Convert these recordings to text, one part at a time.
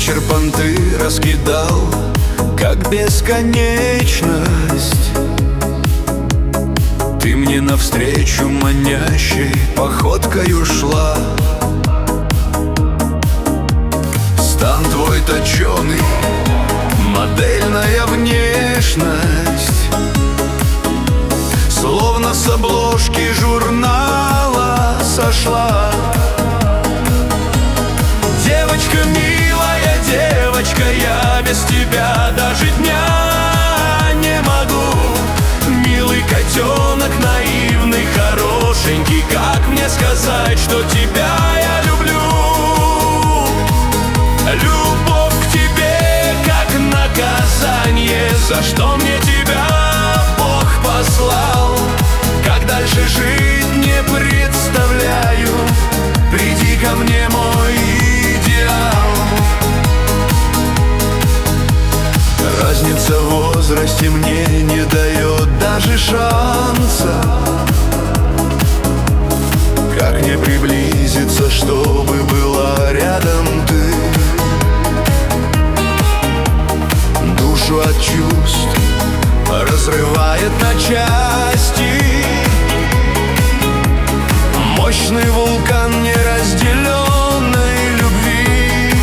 вечер понты раскидал, как бесконечность. Ты мне навстречу манящей походкою шла. Стан твой точеный, модельная внешность, словно с обложки журнала сошла. Девочка милая, девочка, я без тебя даже дня не могу. Милый котенок, наивный, хорошенький, как мне сказать, что тебя я люблю? Любовь к тебе, как наказание, за что мне тебя Бог послал. Как дальше жить, не представляю, приди ко мне, мой идеал. Разница в возрасте мне не дает даже шанса. Как не приблизиться, чтобы была рядом ты? Душу от чувств разрывает на части. Мощный вулкан неразделенной любви.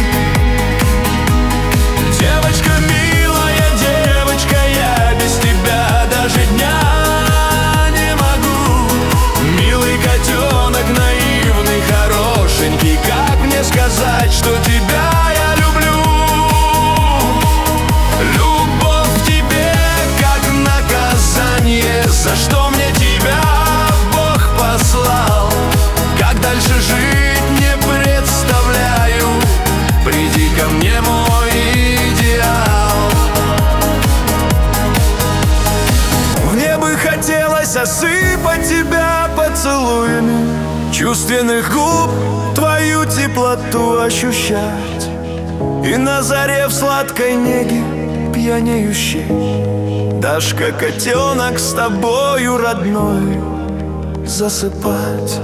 Девочка милая, девочка, я без тебя даже дня не могу. Милый котенок, наивный, хорошенький, как мне сказать, что тебя я люблю? Любовь к тебе, как наказание, за что мне тебя Бог послал. Как дальше жить, не представляю, приди ко мне, мой идеал. Мне бы хотелось осыпать тебя поцелуями чувственных губ, твою теплоту ощущать, и на заре в сладкой неге пьянеющей, Дашка, котенок, с тобою, родной, засыпать.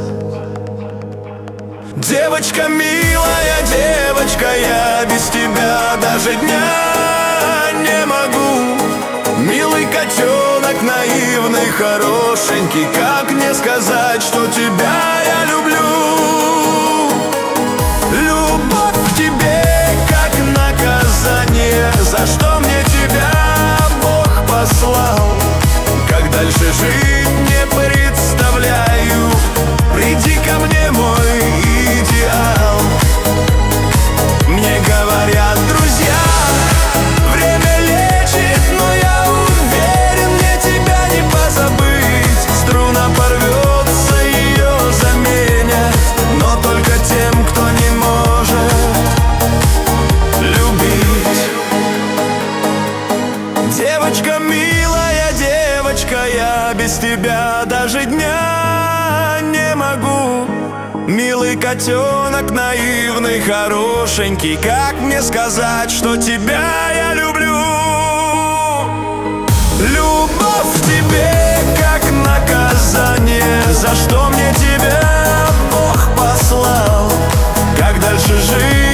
Девочка милая, девочка, я без тебя даже дня не могу. Милый котенок, наивный, хорошенький, как мне сказать, что тебя я люблю? Любовь к тебе, как наказание, за что мне тебя Бог послал. Как дальше жить, не представляю, приди ко мне, мой идеал. Мне говорят друзья, время лечит, но я уверен, мне тебя не позабыть. Струна порвется, ее заменят, но только тем, кто не может любить. Девочка милая, девочка, я без тебя даже дня не могу. Милый котенок, наивный, хорошенький, как мне сказать, что тебя я люблю? Любовь к тебе, как наказание, за что мне тебя Бог послал. Как дальше жить?